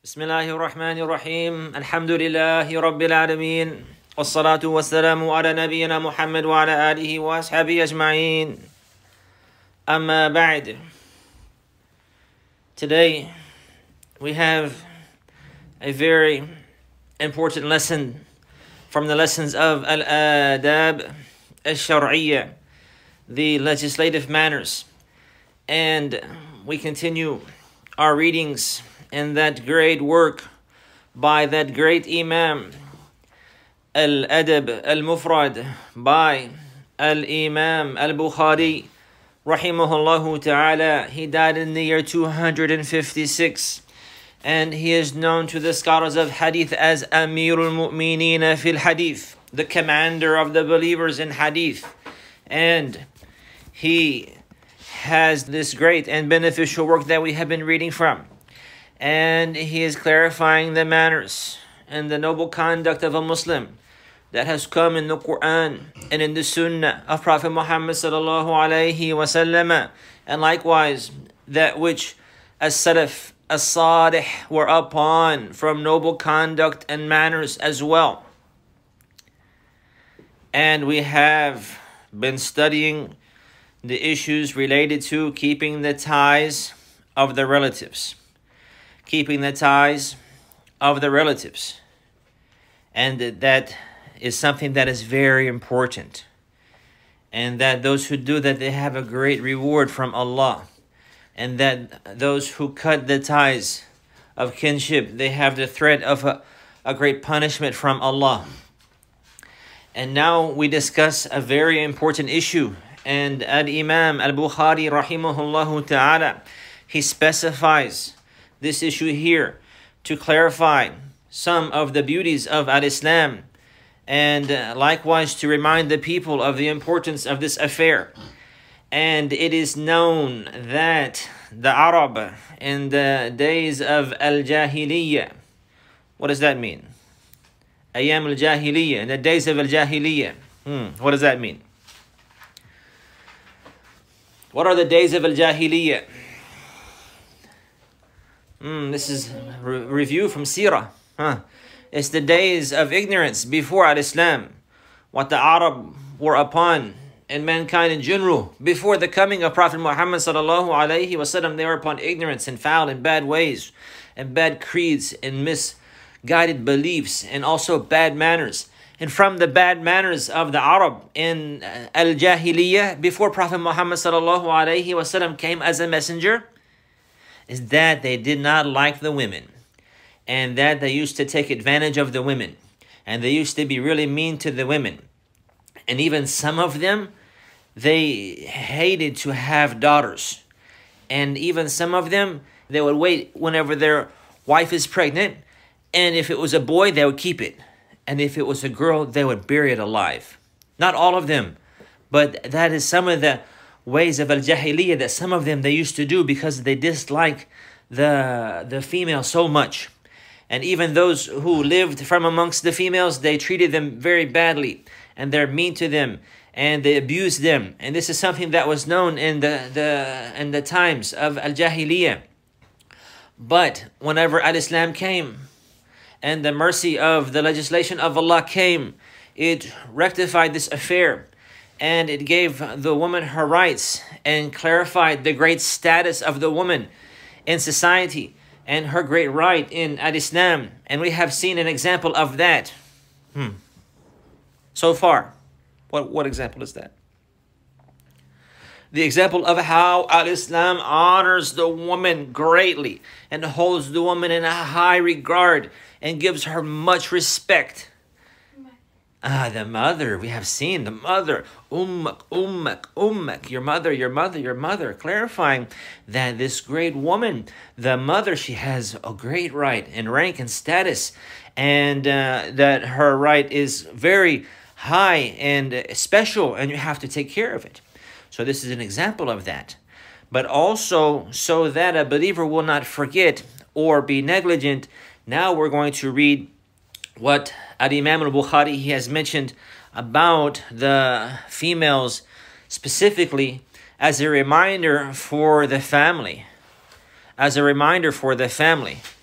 بسم الله الرحمن الرحيم الحمد لله رب العالمين والصلاة والسلام على نبينا محمد وعلى آله وأصحابه أجمعين أما بعد. Today we have a very important lesson from the lessons of Al-Adab Al-Shar'iyya, the legislative manners, and we continue our readings in that great work by that great Imam Al-Adab Al-Mufrad by Al-Imam Al-Bukhari rahimahullahu ta'ala. He died in the year 256, and he is known to the scholars of hadith as Amirul Mu'mineen fil Hadith, the commander of the believers in hadith. And he has this great and beneficial work that we have been reading from. And he is clarifying the manners and the noble conduct of a Muslim that has come in the Quran and in the Sunnah of Prophet Muhammad sallallahu alaihi wasallam, and likewise that which as-Salaf as-Salih were upon from noble conduct and manners as well. And we have been studying the issues related to keeping the ties of the relatives. Keeping the ties of the relatives. And that is something that is very important. And that those who do that, they have a great reward from Allah. And that those who cut the ties of kinship, they have the threat of a great punishment from Allah. And now we discuss a very important issue. And Al-Imam Al-Bukhari rahimahullahu ta'ala, he specifies this issue here to clarify some of the beauties of Al-Islam, and likewise to remind the people of the importance of this affair. And it is known that the Arab in the days of Al-Jahiliyyah, what does that mean? Ayyam Al-Jahiliyyah, in the days of Al-Jahiliyyah. What does that mean? What are the days of Al-Jahiliyyah? This is review from Sirah. It's the days of ignorance before Al-Islam. What the Arab were upon and mankind in general. Before the coming of Prophet Muhammad sallallahu alaihi wasallam, they were upon ignorance and foul and bad ways and bad creeds and misguided beliefs and also bad manners. And from the bad manners of the Arab in Al-Jahiliyyah, before Prophet Muhammad sallallahu alaihi wasallam came as a messenger, is that they did not like the women, and that they used to take advantage of the women, and they used to be really mean to the women. And even some of them, they hated to have daughters. And even some of them, they would wait whenever their wife is pregnant, and if it was a boy, they would keep it. And if it was a girl, they would bury it alive. Not all of them, but that is some of the ways of Al-Jahiliyyah that some of them they used to do because they dislike the female so much. And even those who lived from amongst the females, they treated them very badly, and they're mean to them, and they abused them. And this is something that was known in the times of Al-Jahiliyyah. But whenever Al-Islam came and the mercy of the legislation of Allah came, it rectified this affair. And it gave the woman her rights and clarified the great status of the woman in society and her great right in Al-Islam. And we have seen an example of that so far. What example is that? The example of how Al-Islam honors the woman greatly and holds the woman in a high regard and gives her much respect. The mother, we have seen the mother, ummak, your mother, clarifying that this great woman, the mother, she has a great right and rank and status, and that her right is very high and special, and you have to take care of it. So this is an example of that. But also, so that a believer will not forget or be negligent, now we're going to read what Al-Imam Al-Bukhari he has mentioned about the females specifically as a reminder for the family.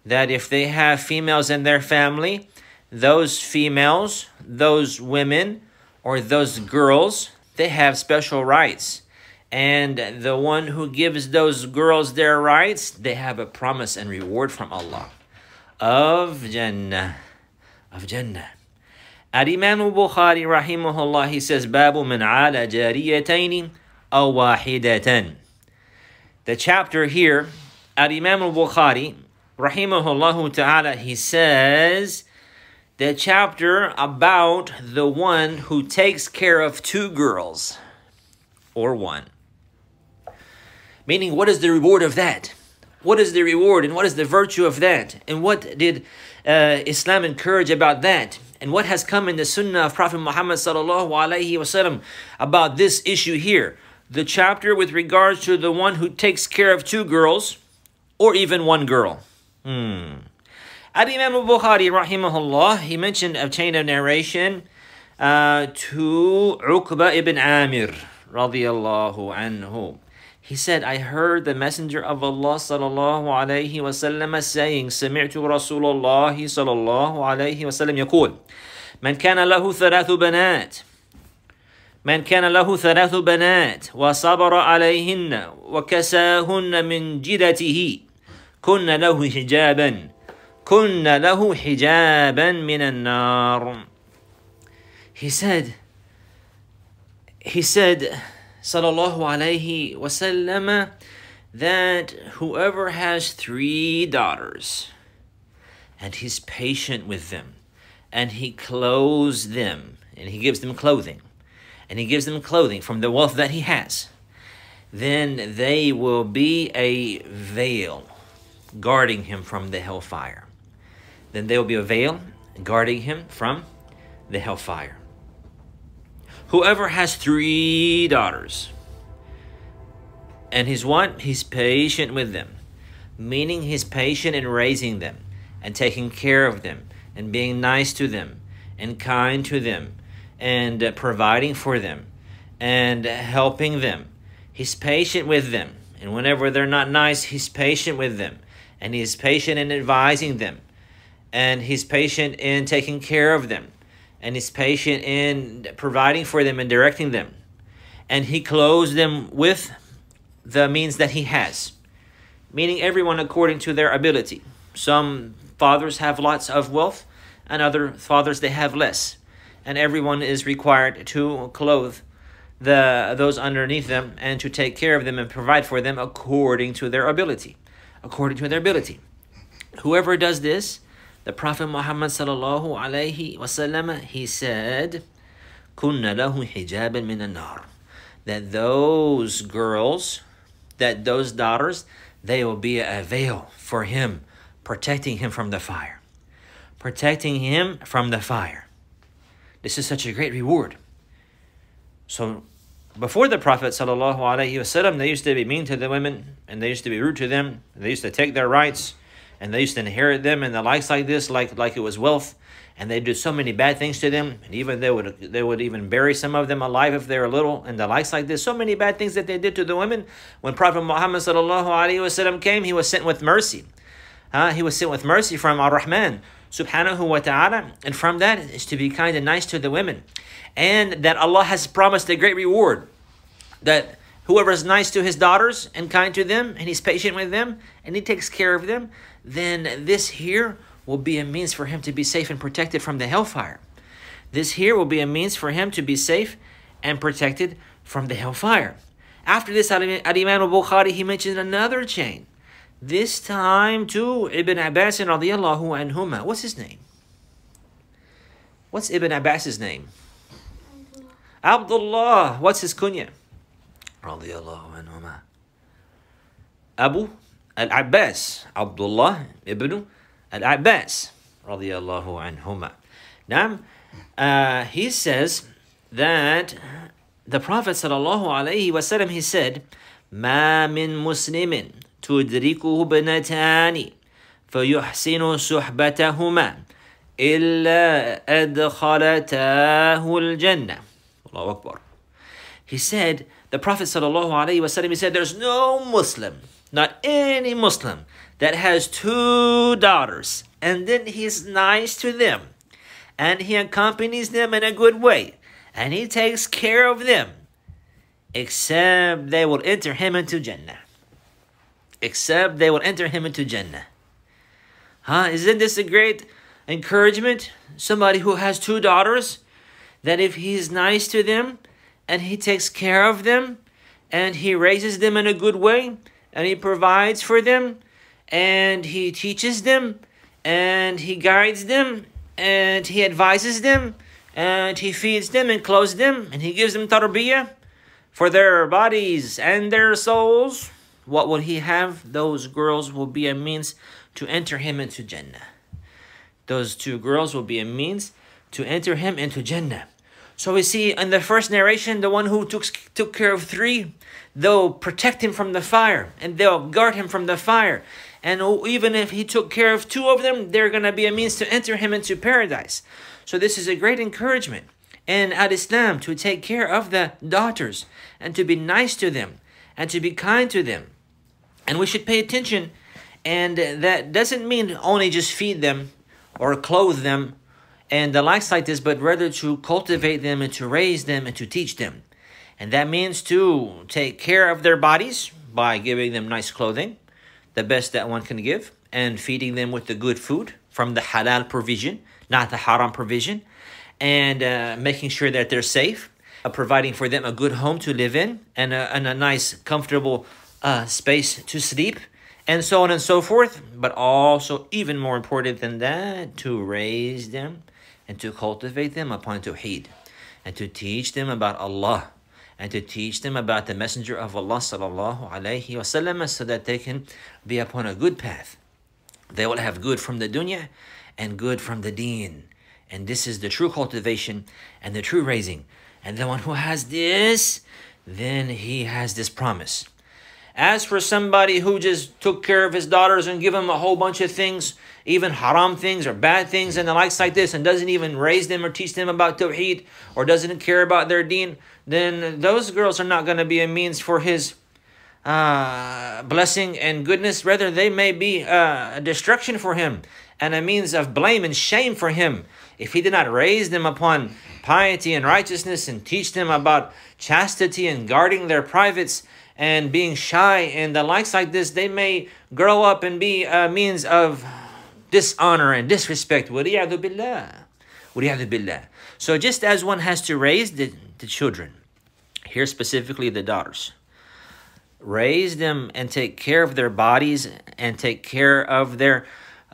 that if they have females in their family, those females, those women, or those girls, they have special rights. And the one who gives those girls their rights, they have a promise and reward from Allah of Jannah. Of Jannah. Al-Imam al-Bukhari rahimahullah, he says, Babu min ala jariyataini aw wahidatan. The chapter here, Al-Imam al-Bukhari rahimahullah ta'ala, he says, the chapter about the one who takes care of two girls or one. Meaning, what is the reward of that? What is the reward and what is the virtue of that? And what did Islam encourage about that? And what has come in the Sunnah of Prophet Muhammad sallallahu alaihi wasallam about this issue here? The chapter with regards to the one who takes care of two girls or even one girl. Al-Imam al-Bukhari rahimahullah, he mentioned a chain of narration to Uqba ibn Amir radiyallahu anhu. He said, I heard the Messenger of Allah sallallahu alayhi wa sallam saying, سمعت رسول الله صلى الله عليه وسلم يقول من كان له ثلاث بنات وصبر عليهن وكساهن من جدته كن له حجابا من النار. He said, sallallahu alayhi wasallam, that whoever has 3 daughters and he's patient with them and he clothes them and he gives them clothing from the wealth that he has, then they will be a veil guarding him from the hellfire. Then there will be a veil guarding him from the hellfire. Whoever has 3 daughters, and he's patient with them, meaning he's patient in raising them, and taking care of them, and being nice to them, and kind to them, and providing for them, and helping them. He's patient with them, and whenever they're not nice, he's patient with them, and he's patient in advising them, and he's patient in taking care of them, and he's patient in providing for them and directing them. And he clothes them with the means that he has, meaning everyone according to their ability. Some fathers have lots of wealth, and other fathers, they have less. And everyone is required to clothe those underneath them and to take care of them and provide for them according to their ability. Whoever does this, the Prophet Muhammad sallallahu alayhi wasallam, he said, "Kunna lahu hijaban min an-nar." That those girls, that those daughters, they will be a veil for him, protecting him from the fire. This is such a great reward. So, before the Prophet sallallahu alayhi wasallam, they used to be mean to the women, and they used to be rude to them. They used to take their rights, and they used to inherit them and the likes like this, like it was wealth, and they did so many bad things to them, and even they would even bury some of them alive if they were little, and the likes like this. So many bad things that they did to the women. When Prophet Muhammad sallallahu alaihi wasallam came, he was sent with mercy. He was sent with mercy from Ar-Rahman subhanahu wa ta'ala, and from that is to be kind and nice to the women, and that Allah has promised a great reward, that whoever is nice to his daughters and kind to them, and he's patient with them, and he takes care of them, then this here will be a means for him to be safe and protected from the hellfire. This here will be a means for him to be safe and protected from the hellfire. After this, Al-Imam al-Bukhari, he mentioned another chain. This time to Ibn Abbas radiyallahu anhuma. What's his name? What's Ibn Abbas's name? Abdullah. What's his kunya? Radiyallahu anhuma. Abu al-Abbas. Abdullah ibn al-Abbas. Radiyallahu anhuma. Now, he says that the Prophet sallallahu alayhi wasallam, he said, "Ma min muslimin tudrikuhu binatani fayuhsinu suhbatahuma illa adkhalatahu al-jannah." Allahu Akbar. He said, the Prophet sallallahu alayhi wasallam, he said, there's no Muslim, not any Muslim, that has 2 daughters, and then he's nice to them, and he accompanies them in a good way, and he takes care of them, except they will enter him into Jannah. Except they will enter him into Jannah. Isn't this a great encouragement? Somebody who has 2 daughters, that if he's nice to them, and he takes care of them, and he raises them in a good way, and he provides for them, and he teaches them, and he guides them, and he advises them, and he feeds them and clothes them, and he gives them tarbiyah for their bodies and their souls, what will he have? Those girls will be a means to enter him into Jannah. Those 2 girls will be a means to enter him into Jannah. So we see in the first narration, the one who took care of 3, they'll protect him from the fire, and they'll guard him from the fire. And even if he took care of 2 of them, they're going to be a means to enter him into paradise. So this is a great encouragement in Islam, to take care of the daughters, and to be nice to them, and to be kind to them. And we should pay attention. And that doesn't mean only just feed them or clothe them and the likes like this, but rather to cultivate them and to raise them and to teach them. And that means to take care of their bodies by giving them nice clothing, the best that one can give, and feeding them with the good food from the halal provision, not the haram provision, and making sure that they're safe, providing for them a good home to live in, and a nice, comfortable space to sleep, and so on and so forth. But also, even more important than that, to raise them and to cultivate them upon Tawheed, and to teach them about Allah, and to teach them about the Messenger of Allah sallallahu alaihi wasallam, so that they can be upon a good path. They will have good from the dunya and good from the deen. And this is the true cultivation and the true raising. And the one who has this, then he has this promise. As for somebody who just took care of his daughters and give them a whole bunch of things, even haram things or bad things and the likes like this, and doesn't even raise them or teach them about Tawheed, or doesn't care about their deen, then those girls are not going to be a means for his blessing and goodness. Rather, they may be a destruction for him and a means of blame and shame for him. If he did not raise them upon piety and righteousness and teach them about chastity and guarding their privates and being shy and the likes like this, they may grow up and be a means of dishonor and disrespect. وَلِيَعْذُ بِاللَّهِ. وَلِيَعْذُ بِاللَّهِ. So just as one has to raise the children, here specifically the daughters, raise them and take care of their bodies and take care of their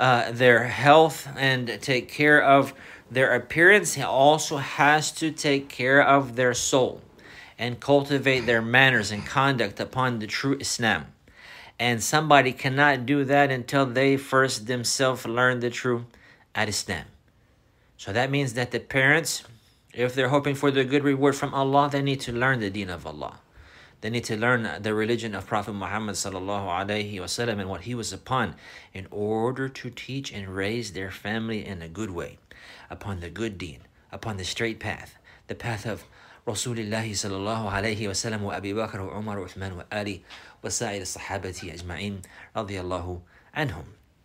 health and take care of their appearance, he also has to take care of their soul and cultivate their manners and conduct upon the true Islam. And somebody cannot do that until they first themselves learn the true Islam. So that means that the parents, if they're hoping for the good reward from Allah, they need to learn the deen of Allah. They need to learn the religion of Prophet Muhammad sallallahu alaihi wasallam and what he was upon, in order to teach and raise their family in a good way, upon the good deen, upon the straight path, the path of Rasulullah sallallahu alaihi wasallam wa Abi Bakr wa Umar wa Uthman wa Ali wa sa'ir sahabati ajma'in radiyallahu anhum.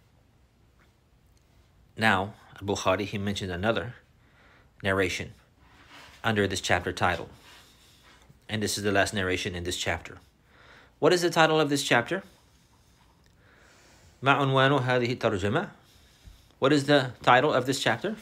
Now, Bukhari, he mentioned another narration under this chapter title. And this is the last narration in this chapter. What is the title of this chapter? ما عنوان هذه الترجمة? What is the title of this chapter?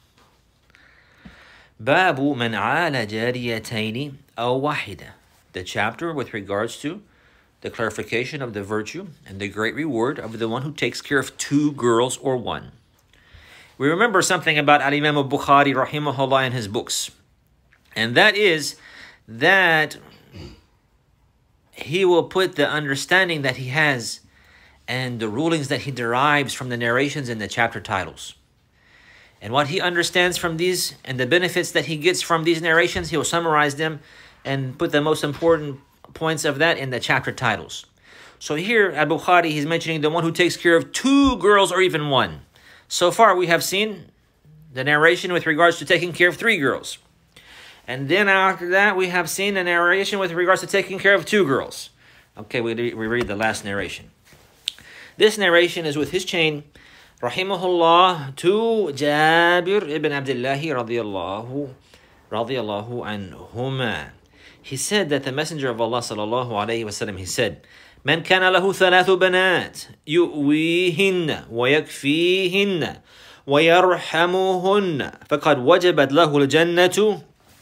باب من عال جاريتين أو واحدة. The chapter with regards to the clarification of the virtue and the great reward of the one who takes care of 2 girls or 1. We remember something about Al-Imam al-Bukhari rahimahullah in his books. And that is that he will put the understanding that he has and the rulings that he derives from the narrations and the chapter titles. And what he understands from these and the benefits that he gets from these narrations, he will summarize them and put the most important points of that in the chapter titles. So here, Al-Bukhari, he's mentioning the one who takes care of 2 girls or even 1. So far, we have seen the narration with regards to taking care of 3 girls. And then after that, we have seen a narration with regards to taking care of 2 girls. Okay, we read the last narration. This narration is with his chain, rahimahullah, to Jabir ibn Abdullah radiyallahu anhuma. He said that the Messenger of Allah sallallahu alayhi wasallam, he said, من كان له ثلاث بنات يؤويهن ويكفيهن ويرحمهن فقد وجبت له الجنة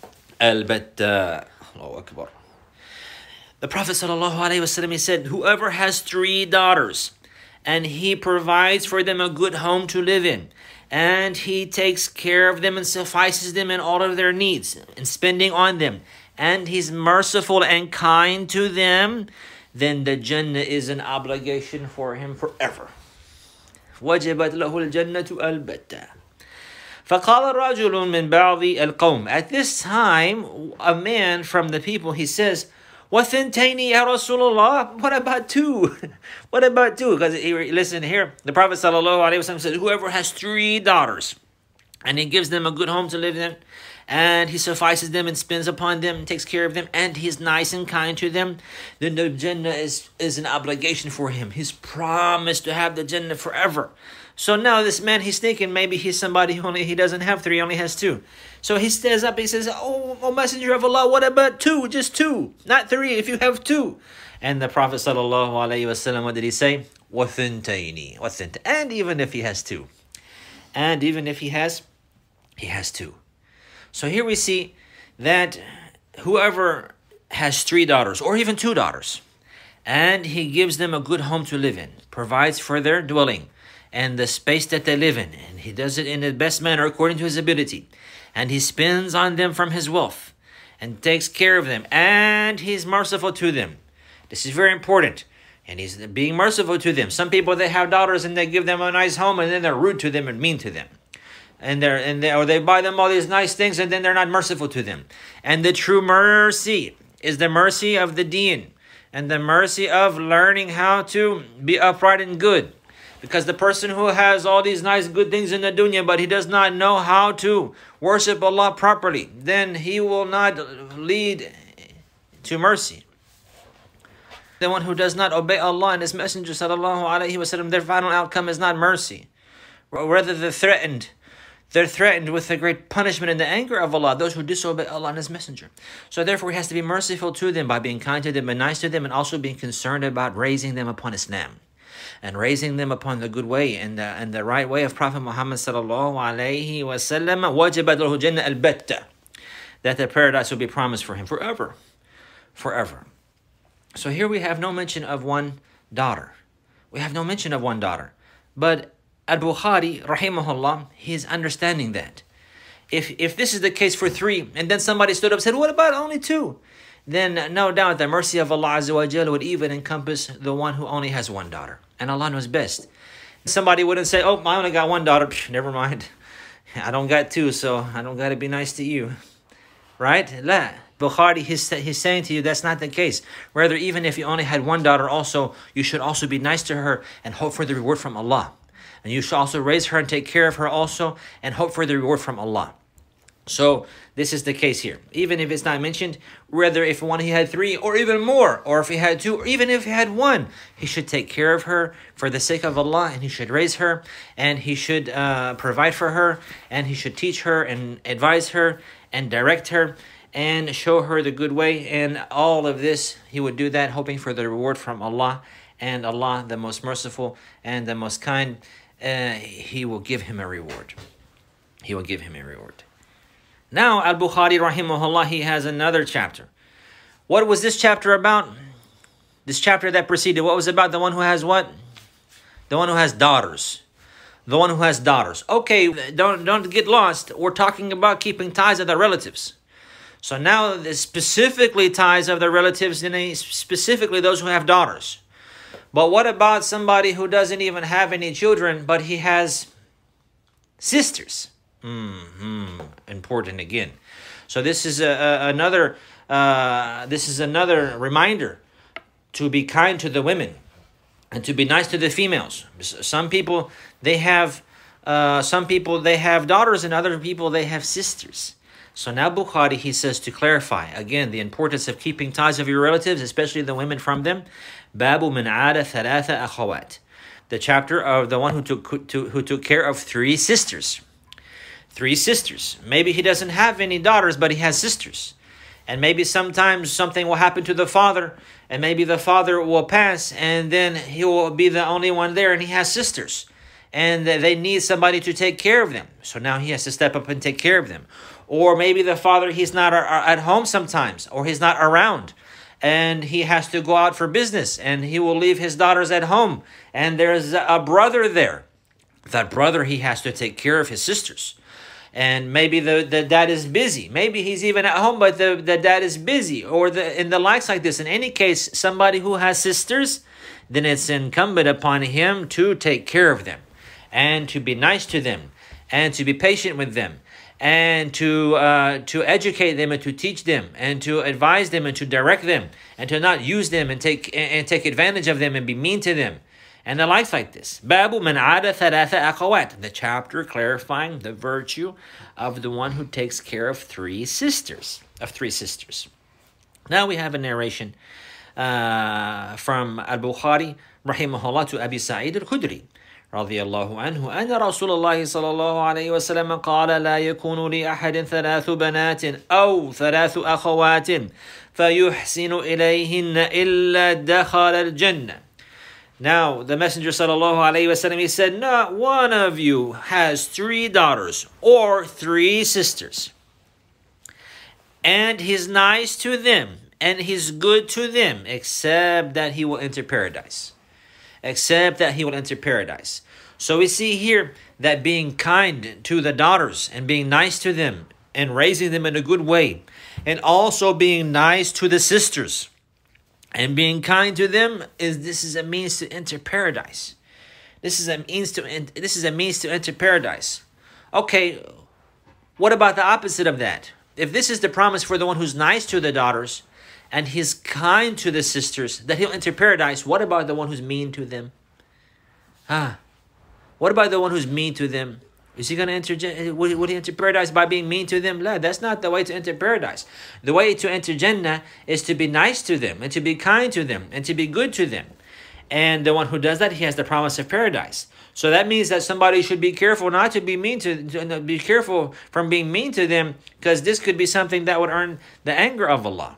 البتة. Allahu Akbar. The Prophet sallallahu alayhi wasallam, he said, whoever has 3 daughters and he provides for them a good home to live in, and he takes care of them and suffices them in all of their needs and spending on them, and he's merciful and kind to them, then the Jannah is an obligation for him forever. وَجَبَتْ لَهُ الْجَنَّةُ الْبَتَّةً. فَقَالَ رَجُلٌ مِّن بَعْضِ الْقَوْمِ. At this time, a man from the people, he says, وَثِنْتَيْنِ يَا رَسُولَ اللَّهِ. What about 2? What about 2? Because listen here, the Prophet ﷺ says, whoever has 3 daughters, and he gives them a good home to live in, and he suffices them and spends upon them and takes care of them, and he's nice and kind to them, then the Jannah is an obligation for him. He's promised to have the Jannah forever. So now this man, he's thinking maybe he's somebody who he doesn't have 3, he only has 2. So he stands up, he says, oh Messenger of Allah, what about 2? Just 2, not 3 if you have 2. And the Prophet sallallahu alaihi wasallam, what did he say? وَثِنْتَيْنِ. And even if he has 2. And even if he has 2. So here we see that whoever has 3 daughters or even 2 daughters, and he gives them a good home to live in, provides for their dwelling and the space that they live in, and he does it in the best manner according to his ability, and he spends on them from his wealth and takes care of them, and he's merciful to them. This is very important. And he's being merciful to them. Some people, they have daughters and they give them a nice home and then they're rude to them and mean to them. Or they buy them all these nice things and then they're not merciful to them. And the true mercy is the mercy of the deen and the mercy of learning how to be upright and good. Because the person who has all these nice good things in the dunya, but he does not know how to worship Allah properly, then he will not lead to mercy. The one who does not obey Allah and His Messenger sallallahu alaihi wasallam, their final outcome is not mercy. Rather, they're threatened. They're threatened with the great punishment and the anger of Allah, those who disobey Allah and His Messenger. So therefore, He has to be merciful to them by being kind to them and nice to them, and also being concerned about raising them upon Islam and raising them upon the good way and the right way of Prophet Muhammad sallallahu alaihi wasallam. وَجَبَتْ لَهُ الْجَنَّةُ الْبَتَّةُ. That the paradise will be promised for him forever. Forever. So here we have no mention of 1 daughter. We have no mention of 1 daughter. But Al-Bukhari, rahimahullah, he's understanding that. If this is the case for 3, and then somebody stood up and said, what about only 2? Then no doubt the mercy of Allah Azza wa Jalla would even encompass the one who only has 1 daughter. And Allah knows best. Somebody wouldn't say, oh, I only got 1 daughter. Never mind. I don't got 2, so I don't got to be nice to you. Right? La. Bukhari, he's saying to you that's not the case. Rather, even if you only had 1 daughter also, you should also be nice to her and hope for the reward from Allah. And you should also raise her and take care of her also and hope for the reward from Allah. So this is the case here. Even if it's not mentioned, whether if he had 3 or even more, or if he had 2, or even if he had 1, he should take care of her for the sake of Allah, and he should raise her, and he should provide for her, and he should teach her and advise her and direct her and show her the good way. And all of this, he would do that hoping for the reward from Allah. And Allah, the most merciful and the most kind, He will give him a reward. He will give him a reward. Now, Al-Bukhari, rahimahullah, he has another chapter. What was this chapter about? This chapter that preceded, what was about? The one who has what? The one who has daughters. The one who has daughters. Okay, don't get lost. We're talking about keeping ties with the relatives. So now, specifically ties of the relatives, and specifically those who have daughters. But what about somebody who doesn't even have any children, but he has sisters? Important again. So this is another reminder to be kind to the women and to be nice to the females. Some people they have daughters, and other people they have sisters. So now Bukhari, he says, to clarify again the importance of keeping ties of your relatives, especially the women from them. Babu min aada thalatha akhawat. the chapter of the one who took care of three sisters. Three sisters. Maybe he doesn't have any daughters, but he has sisters. And maybe sometimes something will happen to the father, and maybe the father will pass, and then he will be the only one there, and he has sisters. And they need somebody to take care of them. So now he has to step up and take care of them. Or maybe the father, he's not at home sometimes, or he's not around, and he has to go out for business, and he will leave his daughters at home, and there's a brother there. That brother, he has to take care of his sisters. And maybe the dad is busy. Maybe he's even at home, but the dad is busy, or in the likes like this. In any case, somebody who has sisters, then it's incumbent upon him to take care of them, and to be nice to them, and to be patient with them, and to educate them, and to teach them, and to advise them, and to direct them, and to not use them and take advantage of them and be mean to them, and the likes like this. Babu man ada thalatha akhawat, the chapter clarifying the virtue of the one who takes care of three sisters. Now we have a narration from Al-Bukhari rahimahullah to Abi Sa'id al-Khudri رضي الله عنه أن رسول الله صلى الله عليه وسلم قال لا يكون لأحد ثلاث بنات أو ثلاث أخوات فيحسن إليهن إلا دخل الجنة. Now the Messenger sallallahu alaihi wasallam, he said, not one of you has three daughters or three sisters, and he's nice to them and he's good to them, except that he will enter paradise. So we see here that being kind to the daughters and being nice to them and raising them in a good way, and also being nice to the sisters and being kind to them, this is a means to enter paradise. This is a means to enter paradise. Okay, what about the opposite of that? If this is the promise for the one who's nice to the daughters and he's kind to the sisters, that he'll enter paradise, what about the one who's mean to them? What about the one who's mean to them? Is he going to enter? Would he enter paradise by being mean to them? No, that's not the way to enter paradise. The way to enter Jannah is to be nice to them, and to be kind to them, and to be good to them. And the one who does that, he has the promise of paradise. So that means that somebody should be careful not to be mean be careful from being mean to them, because this could be something that would earn the anger of Allah.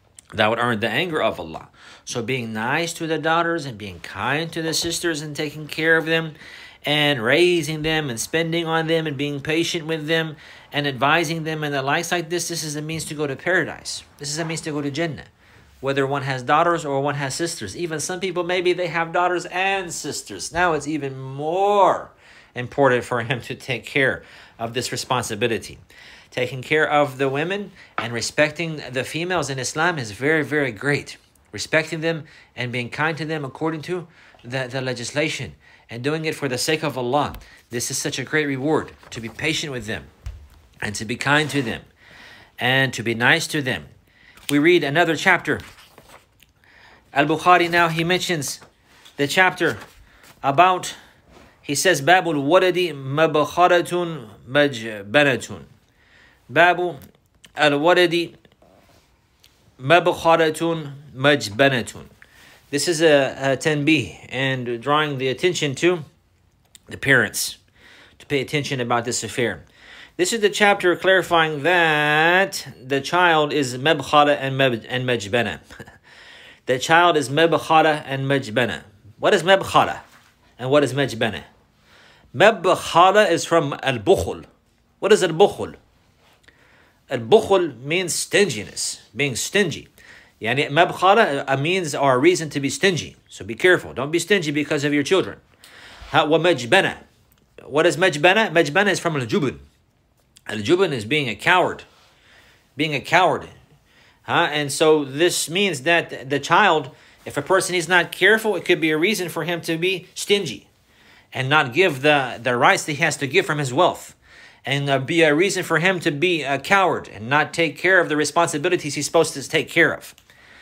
So being nice to the daughters and being kind to the sisters and taking care of them and raising them and spending on them and being patient with them and advising them and the likes like this is a means to go to paradise. This is a means to go to Jannah. Whether one has daughters or one has sisters. Even some people, maybe they have daughters and sisters. Now it's even more important for him to take care of this responsibility. Taking care of the women and respecting the females in Islam is very, very great. Respecting them and being kind to them according to the legislation, and doing it for the sake of Allah. This is such a great reward, to be patient with them and to be kind to them and to be nice to them. We read another chapter. Al-Bukhari now, he mentions the chapter about, he says, Babul Wadadi Mabkharatun Majbanatun. Babu Al-Wadadi Mabkharatun Majbanatun. This is a tanbih, and drawing the attention to the parents to pay attention about this affair. This is the chapter clarifying that the child is mabkhara and majbana. The child is mabkhara and majbana. What is mabkhara and what is majbana? Mabkhara is from al-bukhul. What is al-bukhul? Al-bukhul means stinginess, being stingy. Yani mabkhara means or a reason to be stingy. So be careful. Don't be stingy because of your children. Wa majbana. What is majbana? Majbana is from al-jubn. Al-jubn is being a coward. Being a coward. And so this means that the child, if a person is not careful, it could be a reason for him to be stingy and not give the rights that he has to give from his wealth. And be a reason for him to be a coward and not take care of the responsibilities he's supposed to take care of.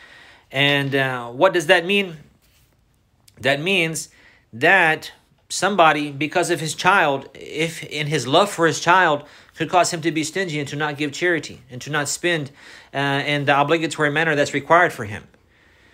And what does that mean? That means that somebody, because of his child, if in his love for his child, could cause him to be stingy and to not give charity and to not spend in the obligatory manner that's required for him.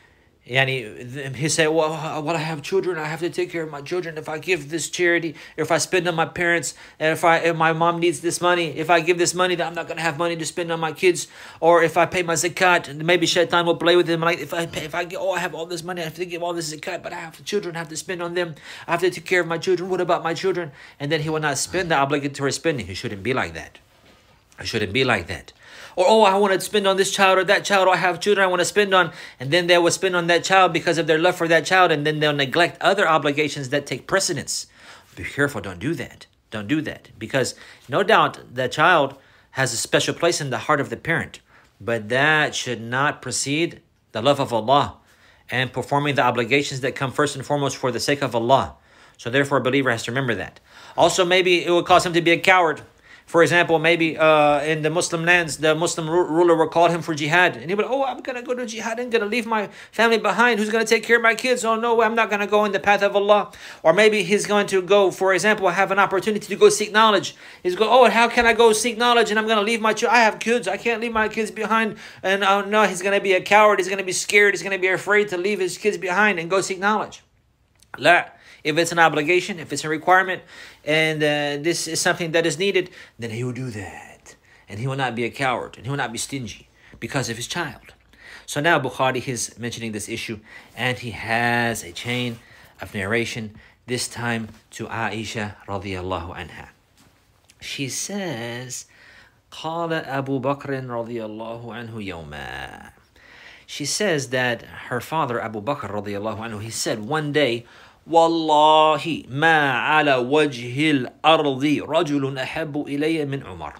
he said, well, I have children, I have to take care of my children. If I give this charity, if I spend on my parents, and if my mom needs this money, if I give this money, then I'm not going to have money to spend on my kids. Or if I pay my zakat, maybe shaitan will play with him. Like if I have all this money, I have to give all this zakat, but I have children, I have to spend on them. I have to take care of my children. What about my children? And then he will not spend the obligatory spending. He shouldn't be like that. I shouldn't be like that. Or, I want to spend on this child or that child, or I have children I want to spend on, and then they will spend on that child because of their love for that child, and then they'll neglect other obligations that take precedence. Be careful, don't do that. Don't do that. Because no doubt that child has a special place in the heart of the parent, but that should not precede the love of Allah and performing the obligations that come first and foremost for the sake of Allah. So therefore, a believer has to remember that. Also, maybe it would cause him to be a coward. For example, maybe in the Muslim lands, the Muslim ruler will call him for jihad. And he would, I'm going to go to jihad. I'm going to leave my family behind. Who's going to take care of my kids? Oh, no, I'm not going to go in the path of Allah. Or maybe he's going to go, for example, have an opportunity to go seek knowledge. He's going, how can I go seek knowledge? And I'm going to leave my children. I have kids. I can't leave my kids behind. And no, he's going to be a coward. He's going to be scared. He's going to be afraid to leave his kids behind and go seek knowledge. La. If it's an obligation, if it's a requirement, and this is something that is needed, then he will do that. And he will not be a coward, and he will not be stingy because of his child. So now Bukhari is mentioning this issue, and he has a chain of narration, this time to Aisha radiallahu anha. She says, قال أبو بكر رضي الله عنه يوما. She says that her father, Abu Bakr radiallahu anhu, he said one day, والله ما على وجه الأرض رجل أحب إلي من عمر.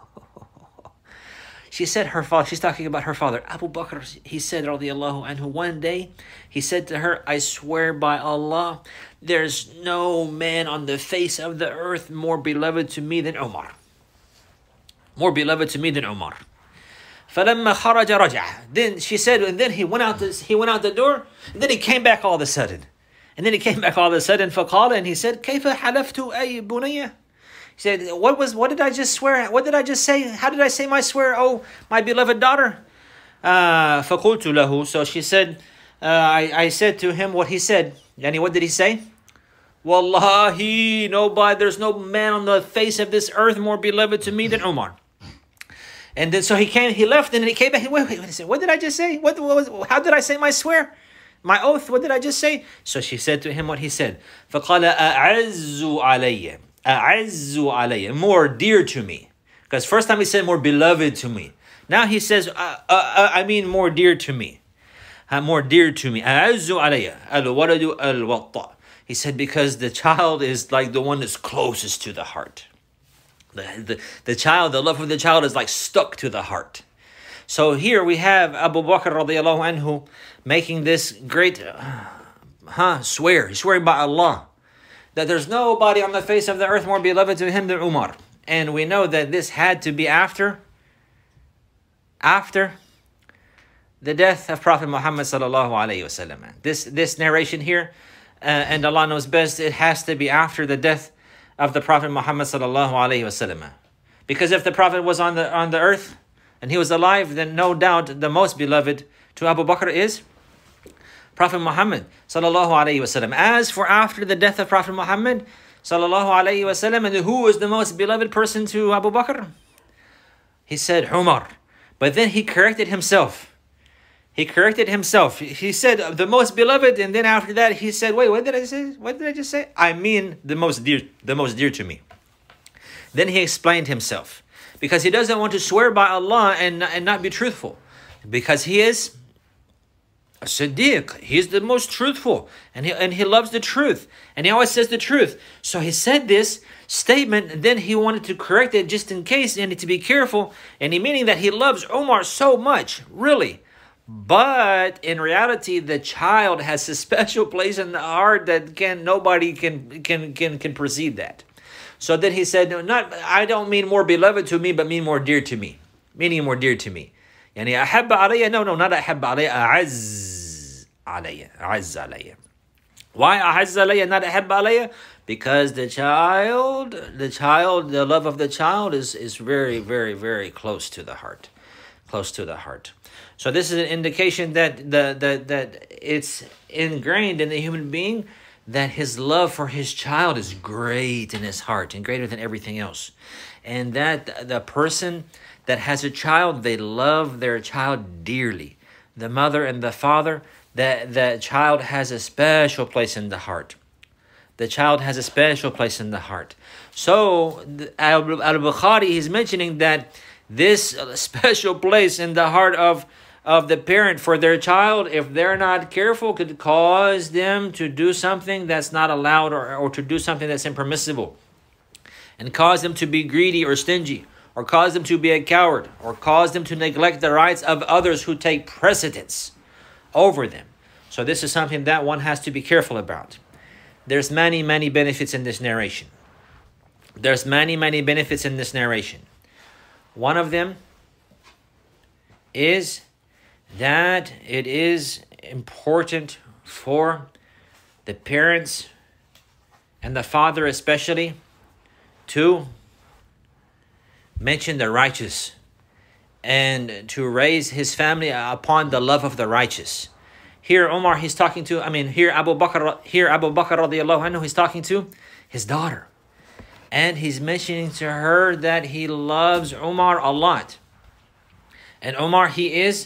She said her father, she's talking about her father, Abu Bakr, he said, radiallahu anhu, one day, he said to her, I swear by Allah, there's no man on the face of the earth more beloved to me than Umar. More beloved to me than Umar. فَلَمَّا خَرَجَ رَجَعَ. Then she said, and then he went out the door, and then he came back all of a sudden. فقال, and he said, كيف حلفت أي بنية? He said, what did I just swear? What did I just say? How did I say my swear? Oh, my beloved daughter. فقلت له. So she said, I said to him what he said. Yani, what did he say? Wallahi, there's no man on the face of this earth more beloved to me than Umar. And then so he left, and then he came back. Wait a second. What did I just say? How did I say my swear? My oath, what did I just say? So she said to him what he said. فَقَالَ أَعَزُّ عَلَيَّ. More dear to me. Because first time he said more beloved to me. Now he says, I mean more dear to me. More dear to me. أَعَزُّ عَلَيَّ الْوَلَدُ الْوَطَّ. He said because the child is like the one that's closest to the heart. The child, the love of the child is like stuck to the heart. So here we have Abu Bakr radiallahu anhu making this great swear. He's swearing by Allah that there's nobody on the face of the earth more beloved to him than Umar. And we know that this had to be after the death of Prophet Muhammad sallallahu alaihi wasallam. This narration here, and Allah knows best, it has to be after the death of the Prophet Muhammad sallallahu alaihi wasallam. Because if the Prophet was on the earth and he was alive, then no doubt the most beloved to Abu Bakr is Prophet Muhammad sallallahu alaihi wasallam. As for after the death of Prophet Muhammad sallallahu alaihi wasallam, and who is the most beloved person to Abu Bakr? He said Umar. But then he corrected himself. He said the most beloved, and then after that he said, wait, what did I say? What did I just say? I mean the most dear to me. Then he explained himself. Because he doesn't want to swear by Allah and not be truthful. Because he is a Siddiq. He's the most truthful. And he loves the truth. And he always says the truth. So he said this statement, and then he wanted to correct it just in case, and to be careful. And he meaning that he loves Umar so much, really. But in reality, the child has a special place in the heart that nobody can precede that. So then he said, I don't mean more beloved to me, but mean more dear to me. Meaning more dear to me. Yani ahabba alayya, no, not ahabba alayya, a'azz alayya. Why a'azz alayya, not ahabba alayya? Because the love of the child is very, very, very close to the heart. close to the heart. So this is an indication that that it's ingrained in the human being that his love for his child is great in his heart and greater than everything else. And that the person that has a child, they love their child dearly. The mother and the father, the child has a special place in the heart. The child has a special place in the heart. So Al-Bukhari is mentioning that this special place in the heart of the parent for their child, if they're not careful, could cause them to do something that's not allowed, or to do something that's impermissible, and cause them to be greedy or stingy, or cause them to be a coward, or cause them to neglect the rights of others who take precedence over them. So this is something that one has to be careful about. There's many, many benefits in this narration. There's many, many benefits in this narration. One of them is that it is important for the parents and the father especially to mention the righteous and to raise his family upon the love of the righteous. Here Umar, he's talking to, here Abu Bakr radiallahu anhu, he's talking to his daughter. And he's mentioning to her that he loves Umar a lot. And Umar, he is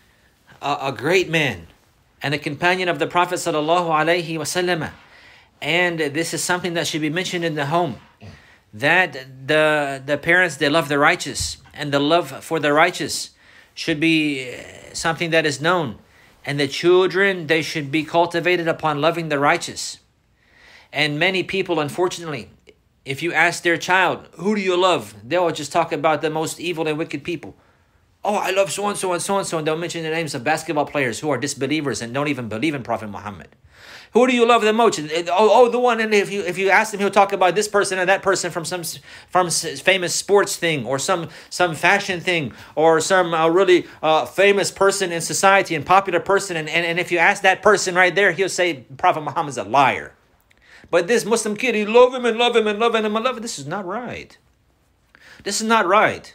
a great man and a companion of the Prophet sallallahu alaihi wasallam. And this is something that should be mentioned in the home. That the parents, they love the righteous. And the love for the righteous should be something that is known. And the children, they should be cultivated upon loving the righteous. And many people, unfortunately, if you ask their child, who do you love? They'll just talk about the most evil and wicked people. Oh, I love so-and-so and so-and-so. And they'll mention the names of basketball players who are disbelievers and don't even believe in Prophet Muhammad. Who do you love the most? Oh, the one. And if you ask him, he'll talk about this person and that person from famous sports thing, or some fashion thing, or some really famous person in society and popular person. And if you ask that person right there, he'll say Prophet Muhammad's a liar. But this Muslim kid, he love him and love him and love him and love him. This is not right. This is not right.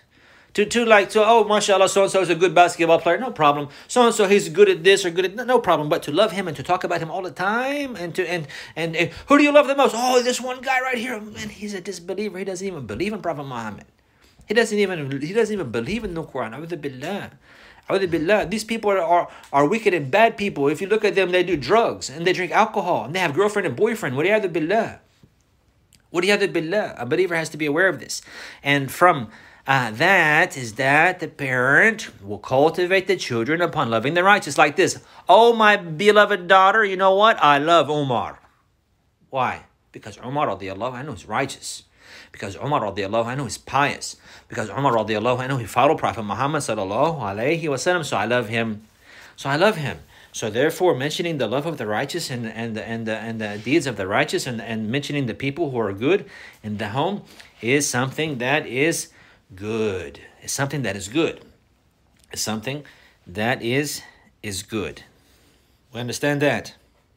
Oh, mashallah, so-and-so is a good basketball player, no problem. So-and-so, he's good at this or good at, no problem. But to love him and to talk about him all the time, and who do you love the most? Oh, this one guy right here, man, he's a disbeliever. He doesn't even believe in Prophet Muhammad. He doesn't even believe in the Quran. A'udhu billah. A'udhu billah. These people are wicked and bad people. If you look at them, they do drugs and they drink alcohol and they have girlfriend and boyfriend. Wa'iyadhu billah. Wa'iyadhu billah. A believer has to be aware of this. And from that is that the parent will cultivate the children upon loving the righteous, like this. Oh, my beloved daughter, you know what? I love Umar. Why? Because Umar radiallahu anhu is righteous. Because Umar radiallahu anhu is pious. Because Umar radiallahu anhu, he followed Prophet Muhammad sallallahu alayhi wasallam. So I love him. So therefore, mentioning the love of the righteous and the deeds of the righteous and mentioning the people who are good in the home is something that is good. It's something that is good. It's something that is good. We understand that.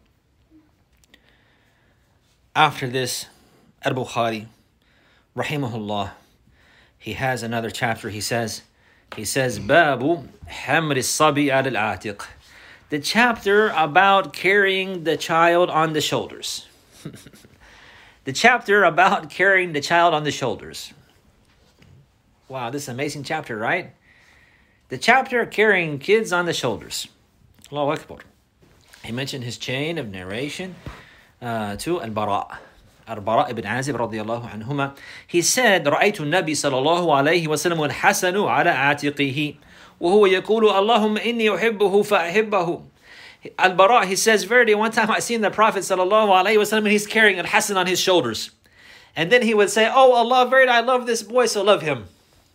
After this, Al-Bukhari, rahimahullah, he has another chapter. He says, Babu Hamri Sabi al-Atiq. The chapter about carrying the child on the shoulders. The chapter about carrying the child on the shoulders. Wow, this is an amazing chapter, right? The chapter carrying kids on the shoulders. Allahu Akbar. He mentioned his chain of narration to Al-Bara. Al-Bara ibn Azib radiyallahu anhuma. He said, رأيت النبي صلى الله عليه وسلم والحسن على عاتقه وهو يقول اللهم إني أحبه فأحبه. Al-Bara, he says, verily, one time I seen the Prophet sallallahu alaihi wasallam and he's carrying Al-Hasan on his shoulders. And then he would say, oh Allah, verily I love this boy, so love him.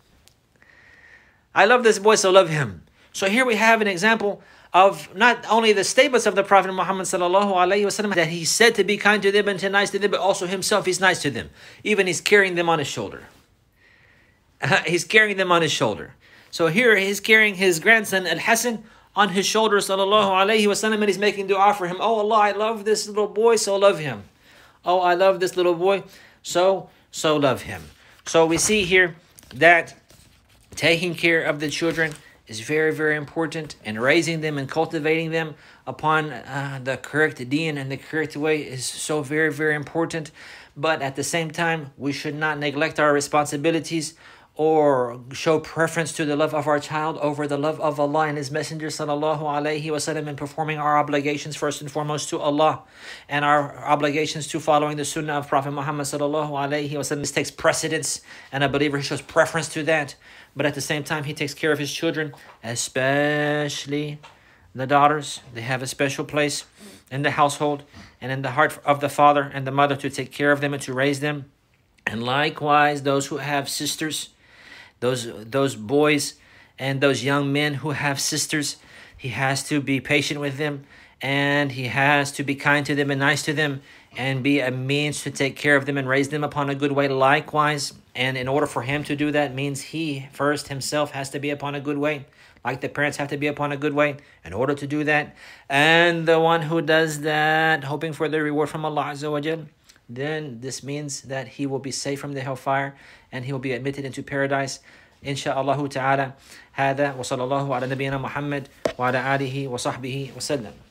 I love this boy, so love him. So here we have an example of not only the statements of the Prophet Muhammad sallallahu alaihi wasallam that he said to be kind to them and to nice to them, but also himself he's nice to them. Even he's carrying them on his shoulder. He's carrying them on his shoulder. So here he's carrying his grandson Al-Hasan on his shoulder sallallahu alaihi wasallam, and he's making dua for him. Oh Allah, I love this little boy, so love him. Oh, I love this little boy, so love him. So we see here that taking care of the children is very, very important, and raising them and cultivating them upon the correct deen and the correct way is so very, very important. But at the same time, we should not neglect our responsibilities or show preference to the love of our child over the love of Allah and His Messenger sallallahu alaihi wasallam, in performing our obligations first and foremost to Allah, and our obligations to following the Sunnah of Prophet Muhammad sallallahu alaihi wasallam. This takes precedence, and a believer shows preference to that. But at the same time, he takes care of his children, especially the daughters. They have a special place in the household and in the heart of the father and the mother to take care of them and to raise them. And likewise, those who have sisters, those boys and those young men who have sisters, he has to be patient with them, and he has to be kind to them and nice to them, and be a means to take care of them and raise them upon a good way likewise. And in order for him to do that means he first himself has to be upon a good way, like the parents have to be upon a good way in order to do that. And the one who does that, hoping for the reward from Allah Azza wa Jal, then this means that he will be safe from the hellfire and he will be admitted into paradise, insha'Allah ta'ala. هذا وصلى الله على نبينا محمد وعلى آله وصحبه وسلم.